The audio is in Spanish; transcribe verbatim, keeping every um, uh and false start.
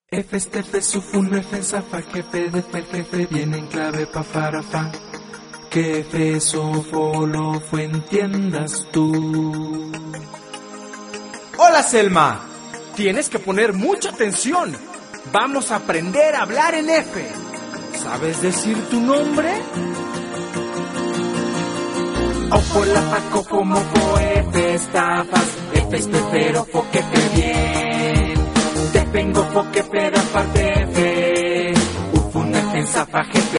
F, este, F, sufun, F, zafa, jefe, de, fe, jefe, viene en clave, pa, para, fa. Que F, sofo, lo, fue, entiendas tú. Hola, Selma. Tienes que poner mucha atención. Vamos a aprender a hablar en F. ¿Sabes decir tu nombre? Ofo, la, fa, cofo, mofo, F, estafas, F, espero, fo, que te bien. Te vengo, fo, que peda, parte, F. Ufun, F, zafa, jefe.